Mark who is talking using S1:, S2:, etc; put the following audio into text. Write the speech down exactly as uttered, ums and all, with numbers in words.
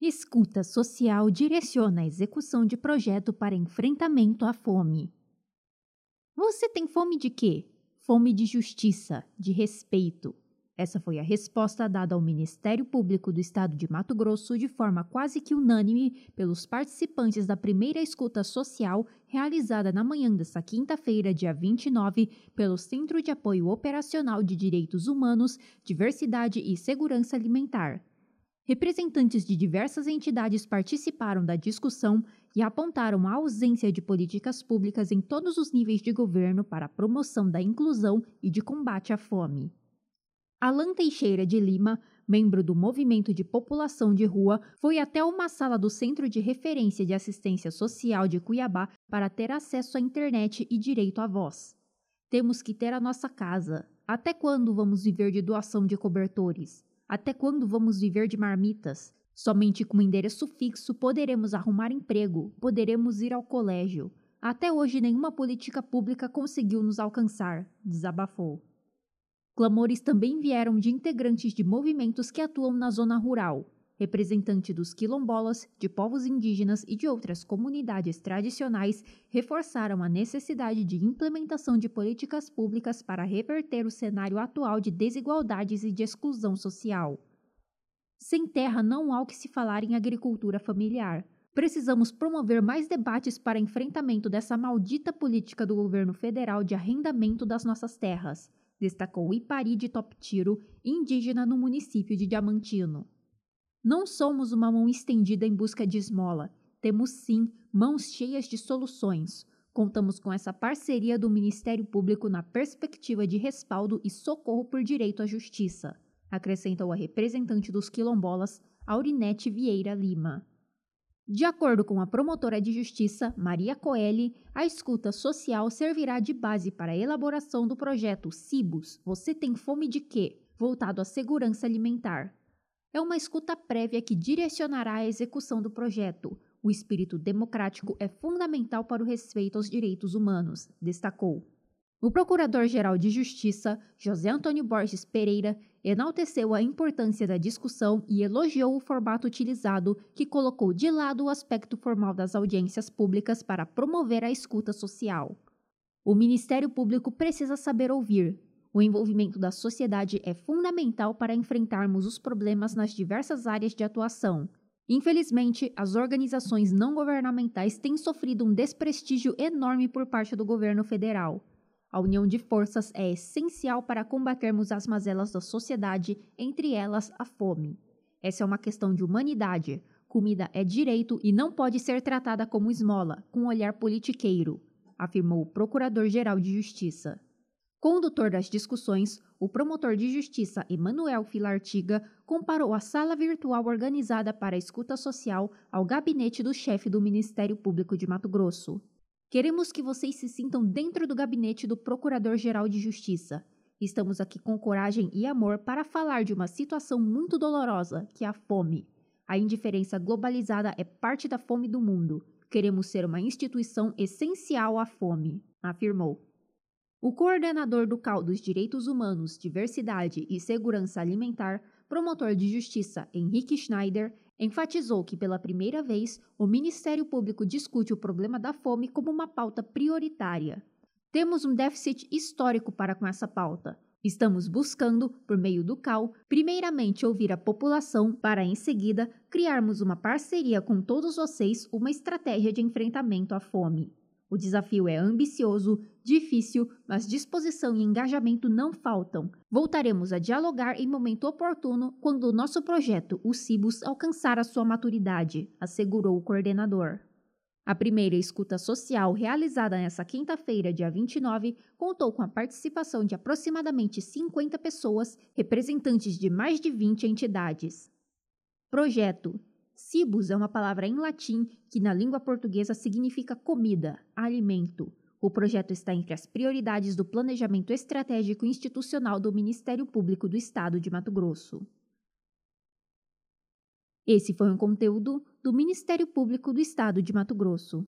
S1: Escuta social direciona a execução de projeto para enfrentamento à fome. Você tem fome de quê? Fome de justiça, de respeito. Essa foi a resposta dada ao Ministério Público do Estado de Mato Grosso de forma quase que unânime pelos participantes da primeira escuta social realizada na manhã desta quinta-feira, dia vinte e nove, pelo Centro de Apoio Operacional de Direitos Humanos, Diversidade e Segurança Alimentar. Representantes de diversas entidades participaram da discussão e apontaram a ausência de políticas públicas em todos os níveis de governo para a promoção da inclusão e de combate à fome. Alan Teixeira de Lima, membro do Movimento de População de Rua, foi até uma sala do Centro de Referência de Assistência Social de Cuiabá para ter acesso à internet e direito à voz. Temos que ter a nossa casa. Até quando vamos viver de doação de cobertores? Até quando vamos viver de marmitas? Somente com um endereço fixo poderemos arrumar emprego, poderemos ir ao colégio. Até hoje nenhuma política pública conseguiu nos alcançar, desabafou. Clamores também vieram de integrantes de movimentos que atuam na zona rural, representantes dos quilombolas, de povos indígenas e de outras comunidades tradicionais reforçaram a necessidade de implementação de políticas públicas para reverter o cenário atual de desigualdades e de exclusão social. Sem terra não há o que se falar em agricultura familiar. Precisamos promover mais debates para enfrentamento dessa maldita política do governo federal de arrendamento das nossas terras, destacou Ipari de Toptiro, indígena no município de Diamantino. Não somos uma mão estendida em busca de esmola. Temos sim mãos cheias de soluções. Contamos com essa parceria do Ministério Público na perspectiva de respaldo e socorro por direito à justiça, acrescentou a representante dos quilombolas, Aurinete Vieira Lima. De acordo com a promotora de justiça, Maria Coelho, a escuta social servirá de base para a elaboração do projeto Cibos, Você Tem Fome de Quê?, voltado à segurança alimentar. É uma escuta prévia que direcionará a execução do projeto. O espírito democrático é fundamental para o respeito aos direitos humanos, destacou. O Procurador-Geral de Justiça, José Antônio Borges Pereira, enalteceu a importância da discussão e elogiou o formato utilizado, que colocou de lado o aspecto formal das audiências públicas para promover a escuta social. O Ministério Público precisa saber ouvir. O envolvimento da sociedade é fundamental para enfrentarmos os problemas nas diversas áreas de atuação. Infelizmente, as organizações não governamentais têm sofrido um desprestígio enorme por parte do governo federal. A união de forças é essencial para combatermos as mazelas da sociedade, entre elas a fome. Essa é uma questão de humanidade. Comida é direito e não pode ser tratada como esmola, com um olhar politiqueiro, afirmou o Procurador-Geral de Justiça. Condutor das discussões, o promotor de justiça Emanuel Filartiga comparou a sala virtual organizada para a escuta social ao gabinete do chefe do Ministério Público de Mato Grosso. Queremos que vocês se sintam dentro do gabinete do Procurador-Geral de Justiça. Estamos aqui com coragem e amor para falar de uma situação muito dolorosa, que é a fome. A indiferença globalizada é parte da fome do mundo. Queremos ser uma instituição essencial à fome, afirmou. O coordenador do C A U dos Direitos Humanos, Diversidade e Segurança Alimentar, promotor de justiça Henrique Schneider, enfatizou que pela primeira vez o Ministério Público discute o problema da fome como uma pauta prioritária. Temos um déficit histórico para com essa pauta. Estamos buscando, por meio do C A U, primeiramente ouvir a população para, em seguida, criarmos uma parceria com todos vocês, uma estratégia de enfrentamento à fome. O desafio é ambicioso, difícil, mas disposição e engajamento não faltam. Voltaremos a dialogar em momento oportuno quando o nosso projeto, o Cibos, alcançar a sua maturidade, assegurou o coordenador. A primeira escuta social, realizada nesta quinta-feira, dia vinte e nove, contou com a participação de aproximadamente cinquenta pessoas, representantes de mais de vinte entidades. Projeto Cibos é uma palavra em latim que na língua portuguesa significa comida, alimento. O projeto está entre as prioridades do Planejamento Estratégico Institucional do Ministério Público do Estado de Mato Grosso. Esse foi um conteúdo do Ministério Público do Estado de Mato Grosso.